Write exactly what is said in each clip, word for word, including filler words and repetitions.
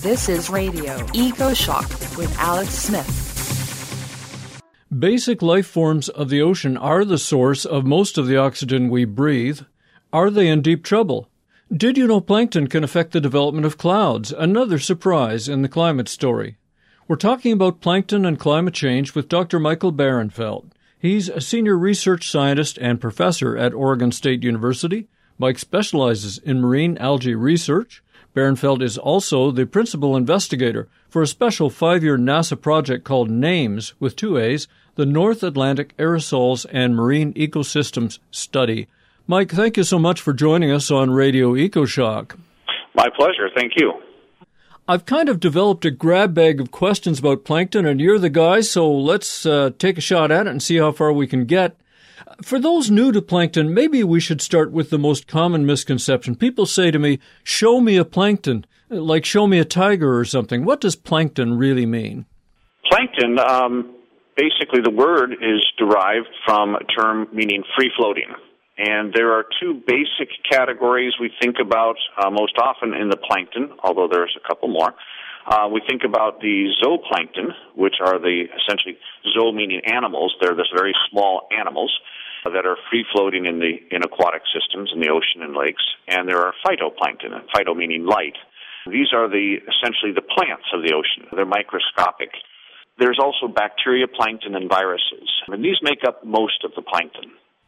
This is Radio Eco Shock with Alex Smith. Basic life forms of the ocean are the source of most of the oxygen we breathe. Are they in deep trouble? Did you know plankton can affect the development of clouds? Another surprise in the climate story. We're talking about plankton and climate change with Doctor Michael Barenfeld. He's a senior research scientist and professor at Oregon State University. Mike specializes in marine algae research. Barenfeld is also the principal investigator for a special five-year NASA project called NAMES, with two A's, the North Atlantic Aerosols and Marine Ecosystems Study. Mike, thank you so much for joining us on Radio EcoShock. My pleasure. Thank you. I've kind of developed a grab bag of questions about plankton, and you're the guy, so let's uh, take a shot at it and see how far we can get. For those new to plankton, maybe we should start with the most common misconception. People say to me, show me a plankton, like show me a tiger or something. What does plankton really mean? Plankton, um, basically the word is derived from a term meaning free-floating. And there are two basic categories we think about uh, most often in the plankton, although there's a couple more. Uh, we think about the zooplankton, which are the essentially zoo meaning animals. They're this very small animals that are free-floating in the in aquatic systems, in the ocean and lakes. And there are phytoplankton, and phyto meaning light. These are the essentially the plants of the ocean. They're microscopic. There's also bacteria, plankton, and viruses. And these make up most of the plankton.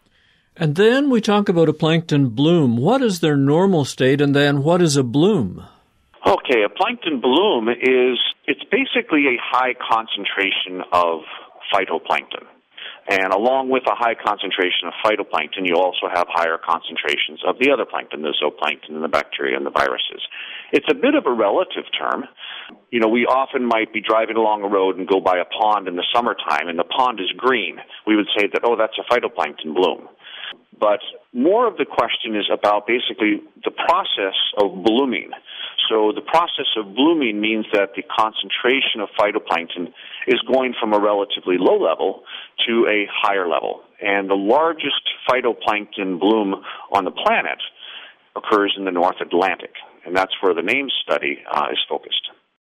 And then we talk about a plankton bloom. What is their normal state, and then what is a bloom? Okay, a plankton bloom is, it's basically a high concentration of phytoplankton. And along with a high concentration of phytoplankton, you also have higher concentrations of the other plankton, the zooplankton and the bacteria and the viruses. It's a bit of a relative term. You know, we often might be driving along a road and go by a pond in the summertime, and the pond is green. We would say that, oh, that's a phytoplankton bloom. But more of the question is about basically the process of blooming. So the process of blooming means that the concentration of phytoplankton is going from a relatively low level to a higher level. And the largest phytoplankton bloom on the planet occurs in the North Atlantic, and that's where the NAMES study uh, is focused.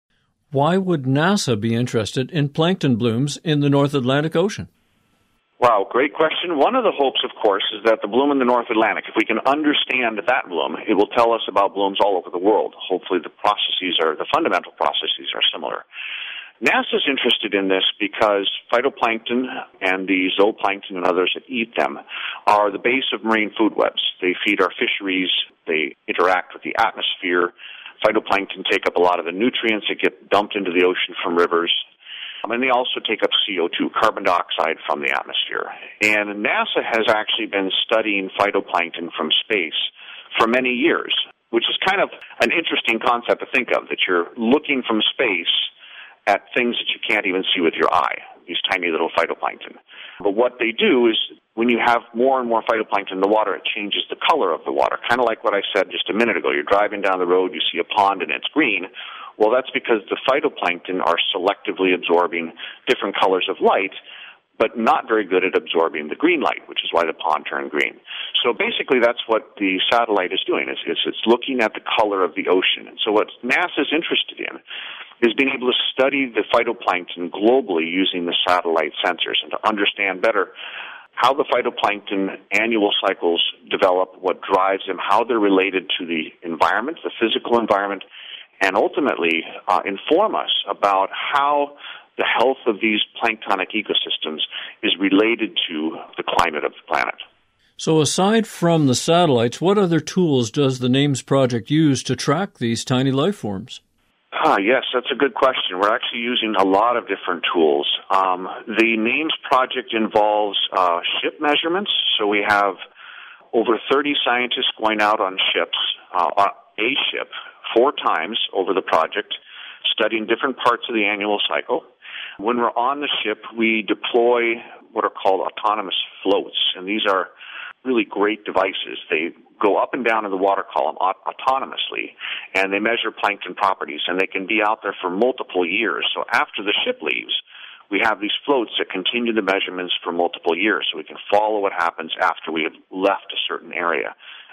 Why would NASA be interested in plankton blooms in the North Atlantic Ocean? Wow, great question. One of the hopes, of course, is that the bloom in the North Atlantic, if we can understand that bloom, it will tell us about blooms all over the world. Hopefully the processes are, the fundamental processes are similar. NASA's interested in this because phytoplankton and the zooplankton and others that eat them are the base of marine food webs. They feed our fisheries. They interact with the atmosphere. Phytoplankton take up a lot of the nutrients that get dumped into the ocean from rivers. And they also take up C O two, carbon dioxide, from the atmosphere. And NASA has actually been studying phytoplankton from space for many years, which is kind of an interesting concept to think of, that you're looking from space at things that you can't even see with your eye, these tiny little phytoplankton. But what they do is when you have more and more phytoplankton in the water, it changes the color of the water, kind of like what I said just a minute ago. You're driving down the road, you see a pond, and it's green. Well, that's because the phytoplankton are selectively absorbing different colors of light, but not very good at absorbing the green light, which is why the pond turned green. So basically that's what the satellite is doing, is, is it's looking at the color of the ocean. And so what NASA's interested in is being able to study the phytoplankton globally using the satellite sensors and to understand better how the phytoplankton annual cycles develop, what drives them, how they're related to the environment, the physical environment, and ultimately uh, inform us about how the health of these planktonic ecosystems is related to the climate of the planet. So aside from the satellites, what other tools does the NAMES project use to track these tiny life forms? Ah, yes, that's a good question. We're actually using a lot of different tools. Um, the NAMES project involves uh, ship measurements, so we have over thirty scientists going out on ships, uh, a ship, four times over the project, studying different parts of the annual cycle. When we're on the ship, we deploy what are called autonomous floats, and these are really great devices. They go up and down in the water column aut- autonomously, and they measure plankton properties, and they can be out there for multiple years. So after the ship leaves, we have these floats that continue the measurements for multiple years, so we can follow what happens after we have left a certain area.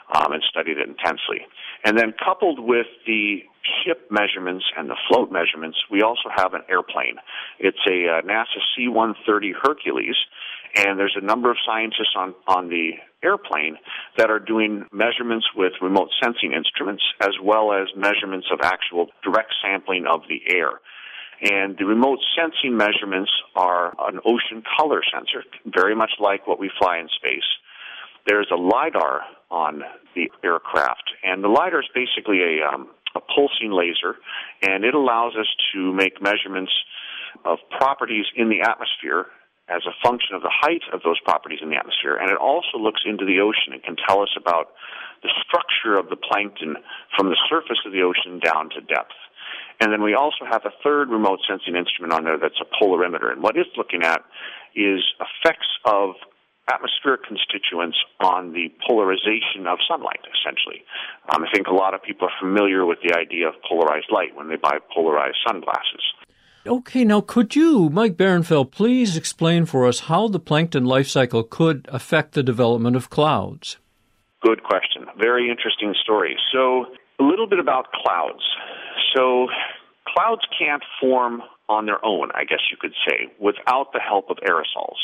um, and studied it intensely. And then coupled with the ship measurements and the float measurements, we also have an airplane. It's a uh, NASA C one thirty Hercules, and there's a number of scientists on, on the airplane that are doing measurements with remote sensing instruments as well as measurements of actual direct sampling of the air. And the remote sensing measurements are an ocean color sensor, very much like what we fly in space. There's a LiDAR on the aircraft, and the LiDAR is basically a, um, a pulsing laser, and it allows us to make measurements of properties in the atmosphere as a function of the height of those properties in the atmosphere, and it also looks into the ocean and can tell us about the structure of the plankton from the surface of the ocean down to depth. And then we also have a third remote sensing instrument on there that's a polarimeter, and what it's looking at is effects of atmospheric constituents on the polarization of sunlight, essentially. Um, I think a lot of people are familiar with the idea of polarized light when they buy polarized sunglasses. Okay, now could you, Mike Barenfeld, please explain for us how the plankton life cycle could affect the development of clouds? Good question. Very interesting story. So a little bit about clouds. So clouds can't form on their own, I guess you could say, without the help of aerosols.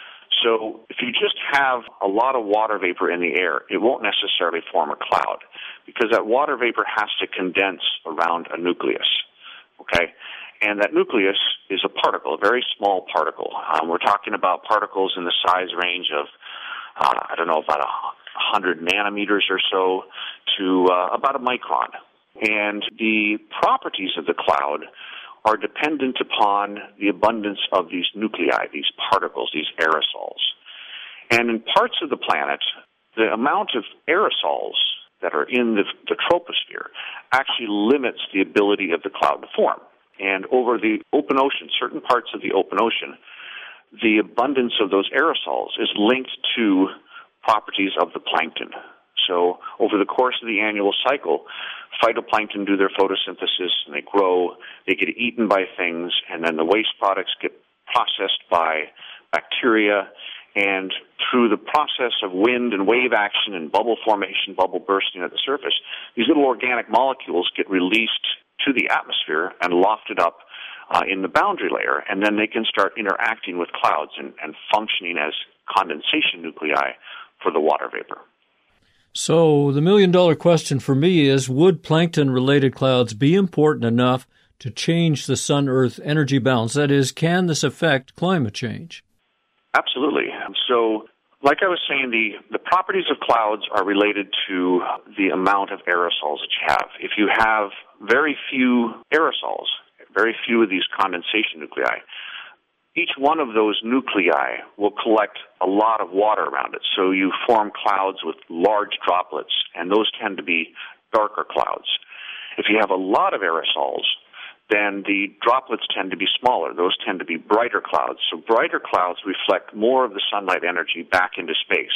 So if you just have a lot of water vapor in the air, it won't necessarily form a cloud because that water vapor has to condense around a nucleus, okay? And that nucleus is a particle, a very small particle. Um, we're talking about particles in the size range of, uh, I don't know, about one hundred nanometers or so to uh, about a micron. And the properties of the cloud are dependent upon the abundance of these nuclei, these particles, these aerosols. And in parts of the planet, the amount of aerosols that are in the, the troposphere actually limits the ability of the cloud to form. And over the open ocean, certain parts of the open ocean, the abundance of those aerosols is linked to properties of the plankton. So over the course of the annual cycle, phytoplankton do their photosynthesis and they grow, they get eaten by things, and then the waste products get processed by bacteria, and through the process of wind and wave action and bubble formation, bubble bursting at the surface, these little organic molecules get released to the atmosphere and lofted up uh, in the boundary layer, and then they can start interacting with clouds and, and functioning as condensation nuclei for the water vapor. So the million-dollar question for me is, would plankton-related clouds be important enough to change the Sun-Earth energy balance? That is, can this affect climate change? Absolutely. So, like I was saying, the, the properties of clouds are related to the amount of aerosols that you have. If you have very few aerosols, very few of these condensation nuclei, each one of those nuclei will collect a lot of water around it. So you form clouds with large droplets, and those tend to be darker clouds. If you have a lot of aerosols, then the droplets tend to be smaller. Those tend to be brighter clouds. So brighter clouds reflect more of the sunlight energy back into space.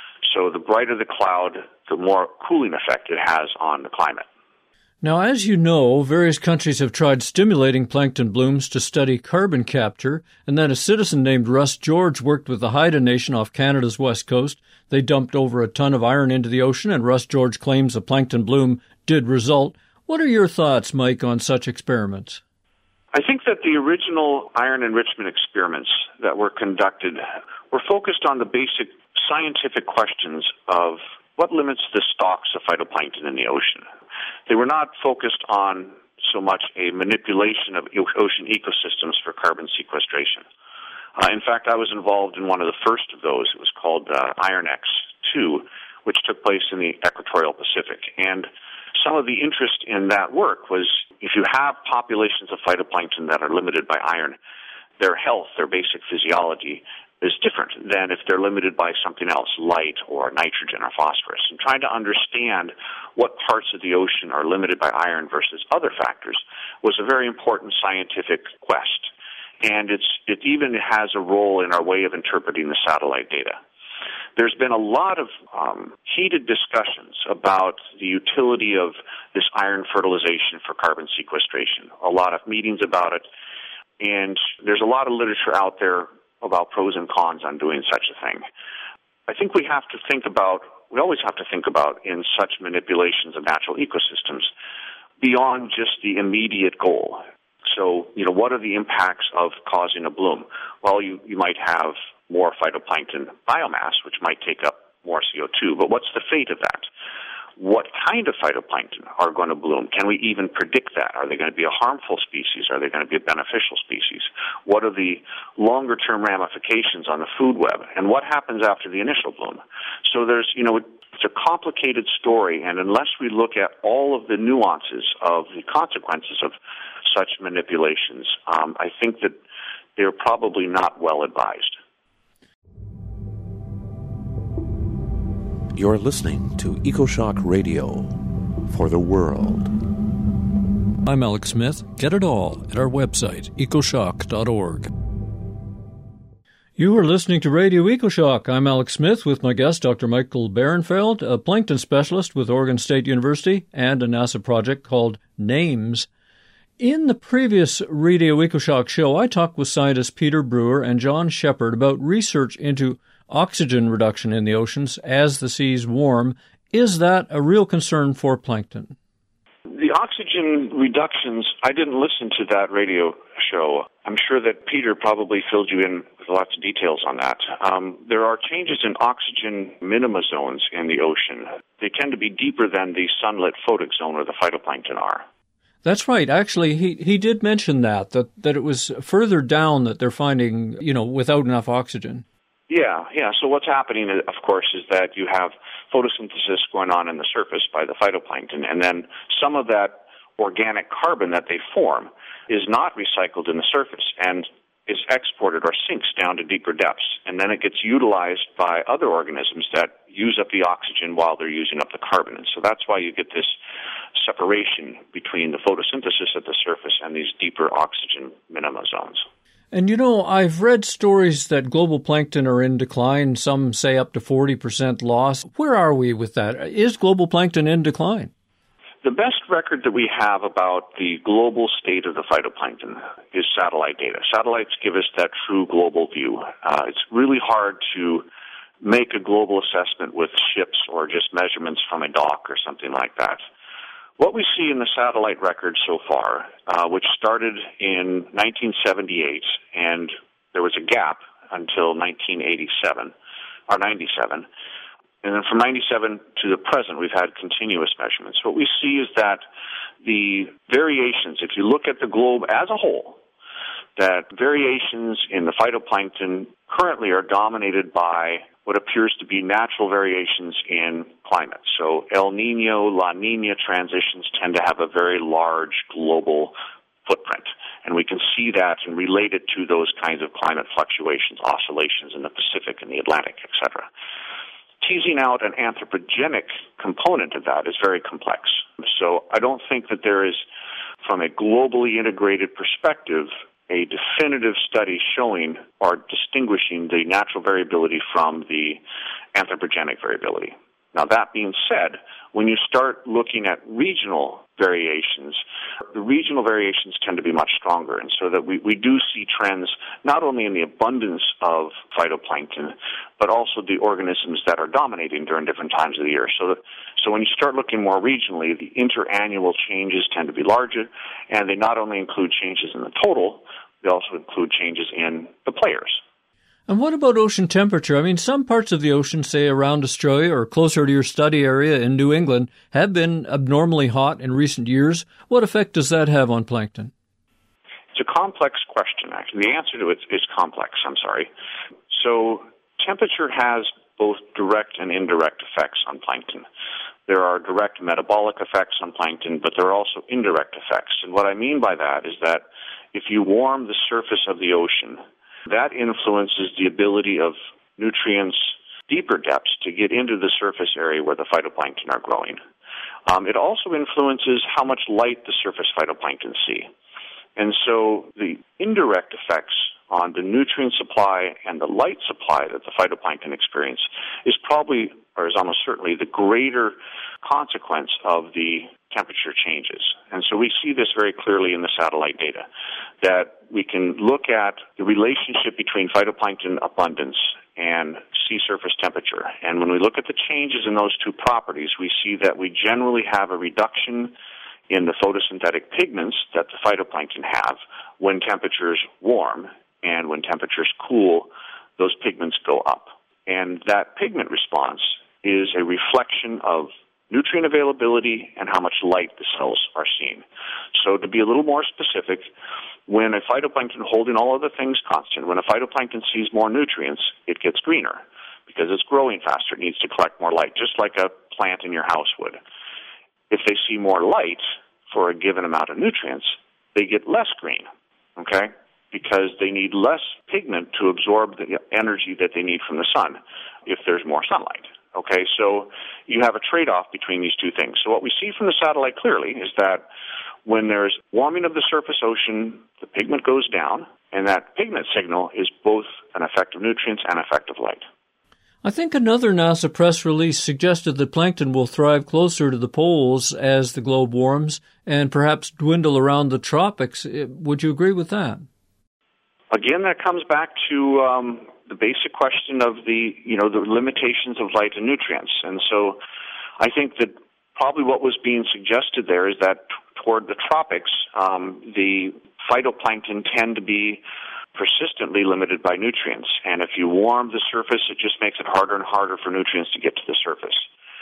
So the brighter the cloud, the more cooling effect it has on the climate. Now, as you know, various countries have tried stimulating plankton blooms to study carbon capture, and then a citizen named Russ George worked with the Haida Nation off Canada's west coast. They dumped over a ton of iron into the ocean, and Russ George claims a plankton bloom did result. What are your thoughts, Mike, on such experiments? I think that the original iron enrichment experiments that were conducted were focused on the basic scientific questions of what limits the stocks of phytoplankton in the ocean. They were not focused on so much a manipulation of ocean ecosystems for carbon sequestration. Uh, in fact, I was involved in one of the first of those. It was called uh, Iron X two, which took place in the equatorial Pacific. And some of the interest in that work was if you have populations of phytoplankton that are limited by iron, their health, their basic physiology is different than if they're limited by something else, light or nitrogen or phosphorus. And trying to understand what parts of the ocean are limited by iron versus other factors was a very important scientific quest. And it's, it even has a role in our way of interpreting the satellite data. There's been a lot of um, heated discussions about the utility of this iron fertilization for carbon sequestration, a lot of meetings about it, and there's a lot of literature out there about pros and cons on doing such a thing. I think we have to think about we always have to think about in such manipulations of natural ecosystems beyond just the immediate goal. So, you know, what are the impacts of causing a bloom? Well, you, you might have more phytoplankton biomass, which might take up more C O two, but what's the fate of that? What kind of phytoplankton are going to bloom? Can we even predict that? Are they going to be a harmful species? Are they going to be a beneficial species? What are the longer-term ramifications on the food web? And what happens after the initial bloom? So there's, you know, it's a complicated story, and unless we look at all of the nuances of the consequences of such manipulations, um, I think that they're probably not well advised. You're listening to EcoShock Radio for the world. I'm Alex Smith. Get it all at our website, ecoshock dot org. You are listening to Radio EcoShock. I'm Alex Smith with my guest, Doctor Michael Barenfeld, a plankton specialist with Oregon State University and a NASA project called NAMES. In the previous Radio EcoShock show, I talked with scientists Peter Brewer and John Shepard about research into oxygen reduction in the oceans as the seas warm. Is that a real concern for plankton? The oxygen reductions, I didn't listen to that radio show. I'm sure that Peter probably filled you in with lots of details on that. Um, there are changes in oxygen minima zones in the ocean. They tend to be deeper than the sunlit photic zone where the phytoplankton are. That's right. Actually, he, he did mention that, that, that it was further down that they're finding, you know, without enough oxygen. Yeah, yeah. So what's happening, of course, is that you have photosynthesis going on in the surface by the phytoplankton, and then some of that organic carbon that they form is not recycled in the surface and is exported or sinks down to deeper depths, and then it gets utilized by other organisms that use up the oxygen while they're using up the carbon. And so that's why you get this separation between the photosynthesis at the surface and these deeper oxygen minima zones. And, you know, I've read stories that global plankton are in decline. Some say up to forty percent loss. Where are we with that? Is global plankton in decline? The best record that we have about the global state of the phytoplankton is satellite data. Satellites give us that true global view. Uh, it's really hard to make a global assessment with ships or just measurements from a dock or something like that. What we see in the satellite record so far, uh, which started in nineteen seventy-eight, and there was a gap until nineteen eighty-seven, or ninety-seven, and then from ninety-seven to the present, we've had continuous measurements. What we see is that the variations, if you look at the globe as a whole, that variations in the phytoplankton currently are dominated by what appears to be natural variations in climate. So El Nino, La Nina transitions tend to have a very large global footprint. And we can see that and relate it to those kinds of climate fluctuations, oscillations in the Pacific and the Atlantic, et cetera. Teasing out an anthropogenic component of that is very complex. So I don't think that there is, from a globally integrated perspective, a definitive study showing or distinguishing the natural variability from the anthropogenic variability. Now, that being said, when you start looking at regional variations, the regional variations tend to be much stronger, and so that we, we do see trends not only in the abundance of phytoplankton, but also the organisms that are dominating during different times of the year. So, that, so when you start looking more regionally, the interannual changes tend to be larger, and they not only include changes in the total, they also include changes in the players. And what about ocean temperature? I mean, some parts of the ocean, say around Australia or closer to your study area in New England, have been abnormally hot in recent years. What effect does that have on plankton? It's a complex question, actually. The answer to it is complex, I'm sorry. So temperature has both direct and indirect effects on plankton. There are direct metabolic effects on plankton, but there are also indirect effects. And what I mean by that is that if you warm the surface of the ocean, that influences the ability of nutrients deeper depths to get into the surface area where the phytoplankton are growing. Um, it also influences how much light the surface phytoplankton see. And so the indirect effects on the nutrient supply and the light supply that the phytoplankton experience is probably, or is almost certainly, the greater consequence of the temperature changes. And so we see this very clearly in the satellite data, that we can look at the relationship between phytoplankton abundance and sea surface temperature. And when we look at the changes in those two properties, we see that we generally have a reduction in the photosynthetic pigments that the phytoplankton have when temperatures warm, and when temperatures cool, those pigments go up. And that pigment response is a reflection of nutrient availability and how much light the cells are seeing. So to be a little more specific, when a phytoplankton, holding all other things constant, when a phytoplankton sees more nutrients, it gets greener because it's growing faster. It needs to collect more light, just like a plant in your house would. If they see more light for a given amount of nutrients, they get less green, okay, because they need less pigment to absorb the energy that they need from the sun if there's more sunlight. Okay, so you have a trade-off between these two things. So what we see from the satellite clearly is that when there's warming of the surface ocean, the pigment goes down, and that pigment signal is both an effect of nutrients and effect of light. I think another NASA press release suggested that plankton will thrive closer to the poles as the globe warms and perhaps dwindle around the tropics. Would you agree with that? Again, that comes back to um, the basic question of the, you know, the limitations of light and nutrients. And so I think that probably what was being suggested there is that t- toward the tropics, um, the phytoplankton tend to be persistently limited by nutrients. And if you warm the surface, it just makes it harder and harder for nutrients to get to the surface.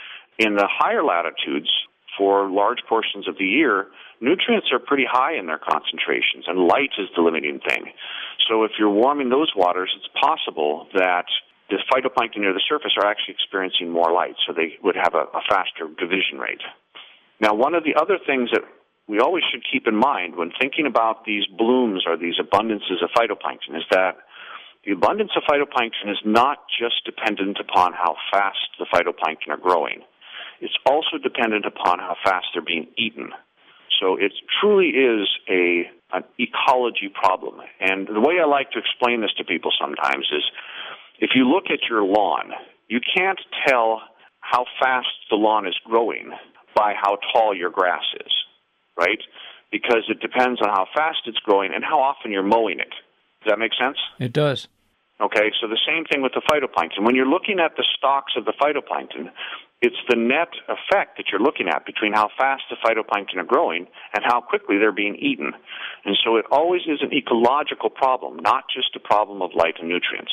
In the higher latitudes, for large portions of the year, nutrients are pretty high in their concentrations, and light is the limiting thing. So if you're warming those waters, it's possible that the phytoplankton near the surface are actually experiencing more light, so they would have a, a faster division rate. Now, one of the other things that we always should keep in mind when thinking about these blooms or these abundances of phytoplankton is that the abundance of phytoplankton is not just dependent upon how fast the phytoplankton are growing. It's also dependent upon how fast they're being eaten. So it truly is a an ecology problem. And the way I like to explain this to people sometimes is if you look at your lawn, you can't tell how fast the lawn is growing by how tall your grass is, right? Because it depends on how fast it's growing and how often you're mowing it. Does that make sense? It does. Okay, so the same thing with the phytoplankton. When you're looking at the stalks of the phytoplankton, it's the net effect that you're looking at between how fast the phytoplankton are growing and how quickly they're being eaten. And so it always is an ecological problem, not just a problem of light and nutrients.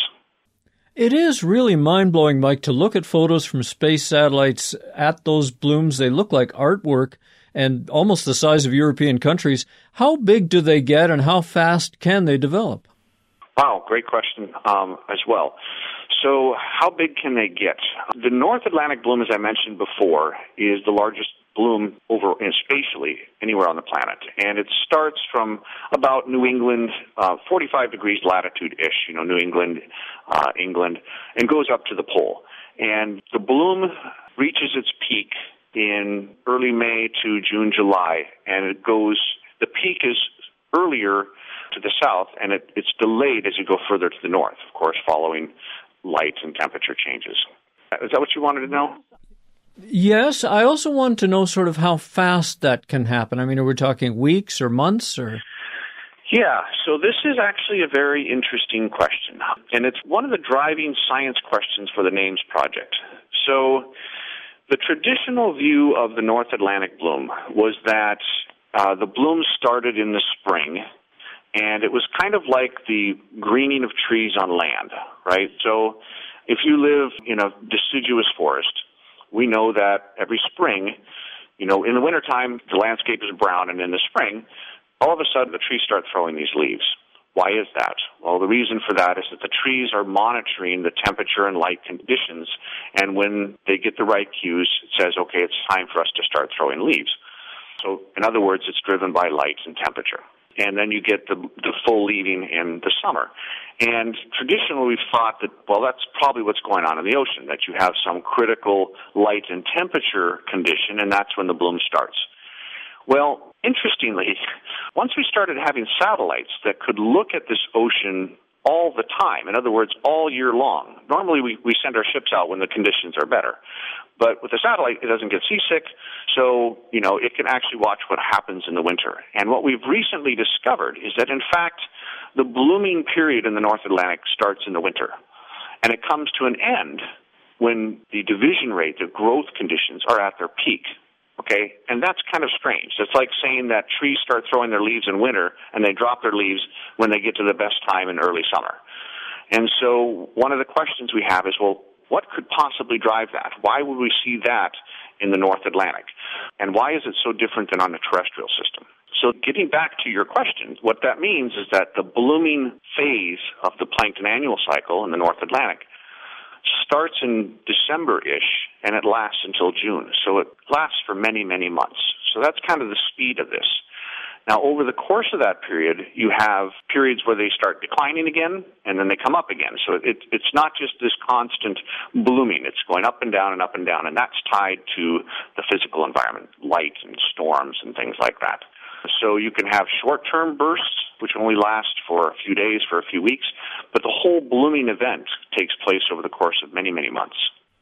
It is really mind-blowing, Mike, to look at photos from space satellites at those blooms. They look like artwork and almost the size of European countries. How big do they get and how fast can they develop? Wow, great question um, as well. So how big can they get? The North Atlantic bloom, as I mentioned before, is the largest bloom over in spatially anywhere on the planet. And it starts from about New England, uh, forty-five degrees latitude-ish, you know, New England, uh, England, and goes up to the pole. And the bloom reaches its peak in early May to June, July, and it goes, the peak is earlier to the south, and it, it's delayed as you go further to the north, of course, following light and temperature changes. Is that what you wanted to know? Yes. I also want to know sort of how fast that can happen. I mean, are we talking weeks or months or? Yeah, so this is actually a very interesting question, and it's one of the driving science questions for the NAMES project. So the traditional view of the North Atlantic bloom was that uh, the bloom started in the spring, and it was kind of like the greening of trees on land, right? So if you live in a deciduous forest, we know that every spring, you know, in the wintertime, the landscape is brown, and in the spring, all of a sudden the trees start throwing these leaves. Why is that? Well, the reason for that is that the trees are monitoring the temperature and light conditions, and when they get the right cues, it says, okay, it's time for us to start throwing leaves. So, in other words, it's driven by light and temperature. And then you get the, the full leaving in the summer. And traditionally we've thought that, well, that's probably what's going on in the ocean, that you have some critical light and temperature condition, and that's when the bloom starts. Well, interestingly, once we started having satellites that could look at this ocean all the time, in other words, all year long. Normally we, we send our ships out when the conditions are better. But with the satellite, it doesn't get seasick, so, you know, it can actually watch what happens in the winter. And what we've recently discovered is that, in fact, the blooming period in the North Atlantic starts in the winter. And it comes to an end when the division rate, the growth conditions, are at their peak. Okay? And that's kind of strange. It's like saying that trees start throwing their leaves in winter and they drop their leaves when they get to the best time in early summer. And so one of the questions we have is, well, what could possibly drive that? Why would we see that in the North Atlantic? And why is it so different than on the terrestrial system? So getting back to your question, what that means is that the blooming phase of the plankton annual cycle in the North Atlantic starts in December-ish, and it lasts until June. So it lasts for many, many months. So that's kind of the speed of this. Now, over the course of that period, you have periods where they start declining again, and then they come up again. So it, it's not just this constant blooming. It's going up and down and up and down, and that's tied to the physical environment, light and storms and things like that. So you can have short-term bursts, which only last for a few days, for a few weeks, but the whole blooming event takes place over the course of many, many months.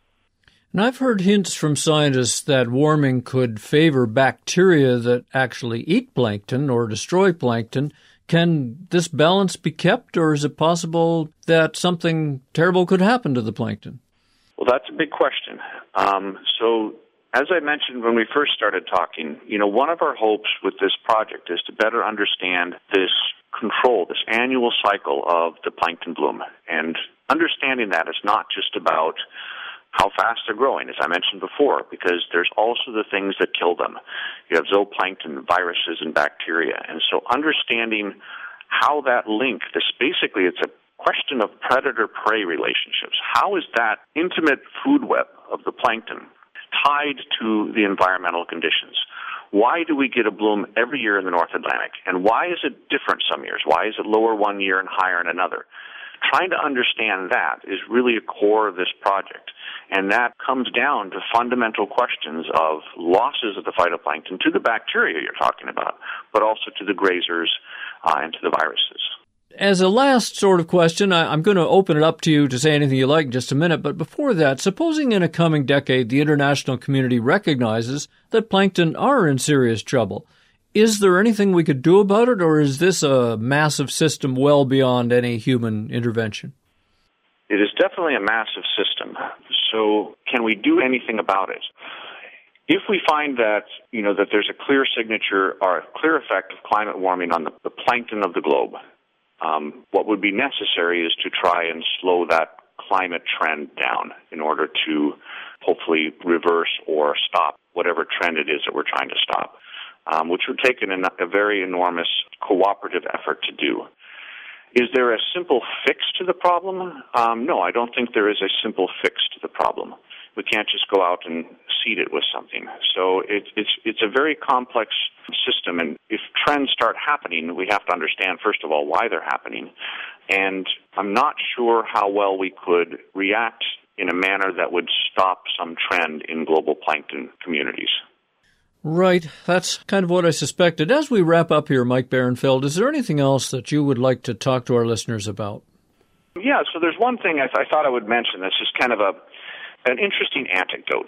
And I've heard hints from scientists that warming could favor bacteria that actually eat plankton or destroy plankton. Can this balance be kept, or is it possible that something terrible could happen to the plankton? Well, that's a big question. Um, so as I mentioned when we first started talking, you know, one of our hopes with this project is to better understand this control, this annual cycle of the plankton bloom. And understanding that is not just about how fast they're growing, as I mentioned before, because there's also the things that kill them. You have zooplankton, viruses, and bacteria. And so understanding how that link, this basically it's a question of predator-prey relationships. How is that intimate food web of the plankton tied to the environmental conditions? Why do we get a bloom every year in the North Atlantic? And why is it different some years? Why is it lower one year and higher in another? Trying to understand that is really a core of this project. And that comes down to fundamental questions of losses of the phytoplankton to the bacteria you're talking about, but also to the grazers uh, and to the viruses. As a last sort of question, I, I'm going to open it up to you to say anything you like in just a minute, but before that, supposing in a coming decade the international community recognizes that plankton are in serious trouble, is there anything we could do about it, or is this a massive system well beyond any human intervention? It is definitely a massive system. So can we do anything about it? If we find that, you know, that there's a clear signature or a clear effect of climate warming on the, the plankton of the globe, um, what would be necessary is to try and slow that climate trend down in order to hopefully reverse or stop whatever trend it is that we're trying to stop, um, which would take an, a very enormous cooperative effort to do. Is there a simple fix to the problem? Um, no, I don't think there is a simple fix to the problem. We can't just go out and seed it with something. So it, it's it's a very complex system, and if trends start happening, we have to understand, first of all, why they're happening. And I'm not sure how well we could react in a manner that would stop some trend in global plankton communities. Right. That's kind of what I suspected. As we wrap up here, Mike Barenfeld, is there anything else that you would like to talk to our listeners about? Yeah, so there's one thing I, th- I thought I would mention that's just kind of a an interesting anecdote.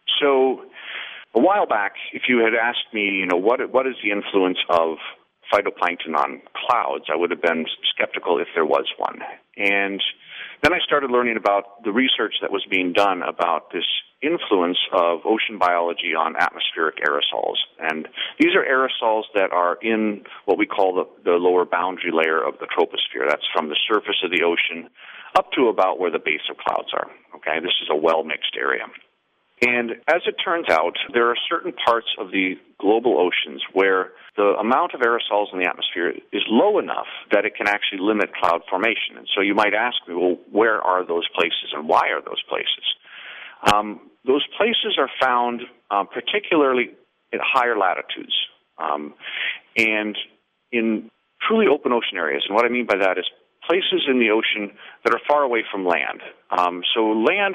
So a while back, if you had asked me, you know, what what is the influence of phytoplankton on clouds, I would have been skeptical if there was one. And then I started learning about the research that was being done about this influence of ocean biology on atmospheric aerosols. And these are aerosols that are in what we call the, the lower boundary layer of the troposphere. That's from the surface of the ocean up to about where the base of clouds are. Okay, this is a well-mixed area. And as it turns out, there are certain parts of the global oceans where the amount of aerosols in the atmosphere is low enough that it can actually limit cloud formation. And so you might ask me, well, where are those places and why are those places? Um, those places are found um, particularly at higher latitudes um, and in truly open ocean areas. And what I mean by that is places in the ocean that are far away from land. Um, so land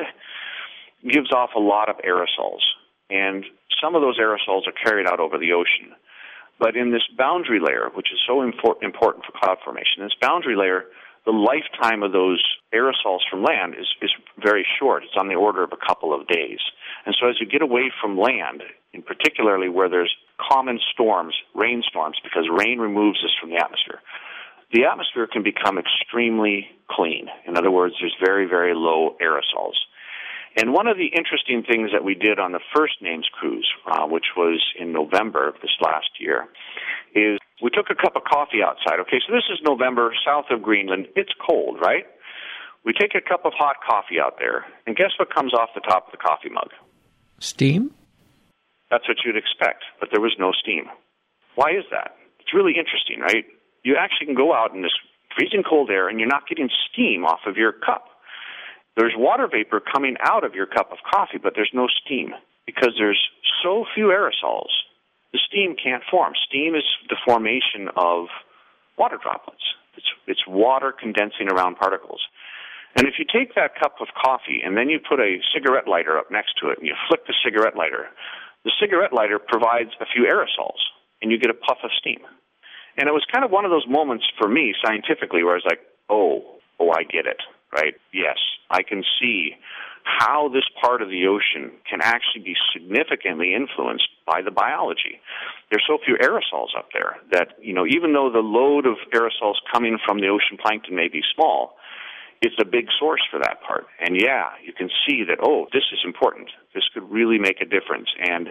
gives off a lot of aerosols, and some of those aerosols are carried out over the ocean. But in this boundary layer, which is so import- important for cloud formation, this boundary layer, the lifetime of those aerosols from land is, is very short. It's on the order of a couple of days. And so as you get away from land, in particularly where there's common storms, rainstorms, because rain removes this from the atmosphere, the atmosphere can become extremely clean. In other words, there's very, very low aerosols. And one of the interesting things that we did on the first NAMES cruise, uh, which was in November of this last year, is we took a cup of coffee outside. Okay, so this is November, south of Greenland. It's cold, right? We take a cup of hot coffee out there, and guess what comes off the top of the coffee mug? Steam? That's what you'd expect, but there was no steam. Why is that? It's really interesting, right? You actually can go out in this freezing cold air, and you're not getting steam off of your cup. There's water vapor coming out of your cup of coffee, but there's no steam because there's so few aerosols. The steam can't form. Steam is the formation of water droplets. It's, it's water condensing around particles. And if you take that cup of coffee and then you put a cigarette lighter up next to it and you flick the cigarette lighter, the cigarette lighter provides a few aerosols and you get a puff of steam. And it was kind of one of those moments for me scientifically where I was like, oh, oh, I get it. Right? Yes, I can see how this part of the ocean can actually be significantly influenced by the biology. There's so few aerosols up there that, you know, even though the load of aerosols coming from the ocean plankton may be small, it's a big source for that part. And yeah, you can see that, oh, this is important. This could really make a difference. And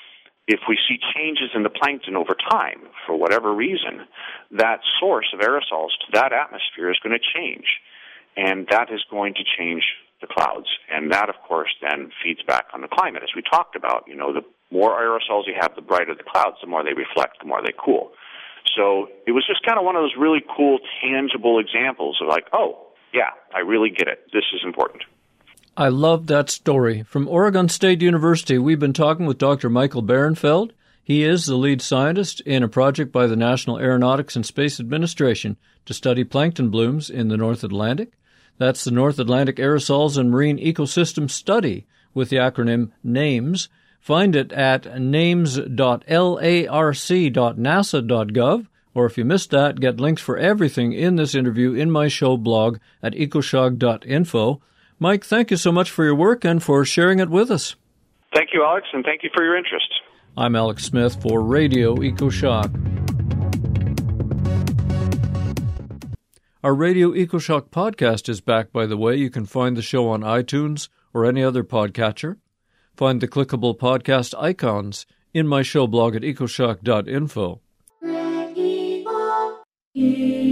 if we see changes in the plankton over time, for whatever reason, that source of aerosols to that atmosphere is going to change. And that is going to change the clouds. And that, of course, then feeds back on the climate. As we talked about, you know, the more aerosols you have, the brighter the clouds, the more they reflect, the more they cool. So it was just kind of one of those really cool, tangible examples of like, oh, yeah, I really get it. This is important. I love that story. From Oregon State University, we've been talking with Doctor Michael Barenfeld. He is the lead scientist in a project by the National Aeronautics and Space Administration to study plankton blooms in the North Atlantic. That's the North Atlantic Aerosols and Marine Ecosystem Study, with the acronym NAMES. Find it at names dot larc dot nasa dot gov, or if you missed that, get links for everything in this interview in my show blog at ecoshock dot info. Mike, thank you so much for your work and for sharing it with us. Thank you, Alex, and thank you for your interest. I'm Alex Smith for Radio EcoShock. Our Radio EcoShock podcast is back, by the way. You can find the show on iTunes or any other podcatcher. Find the clickable podcast icons in my show blog at ecoshock dot info.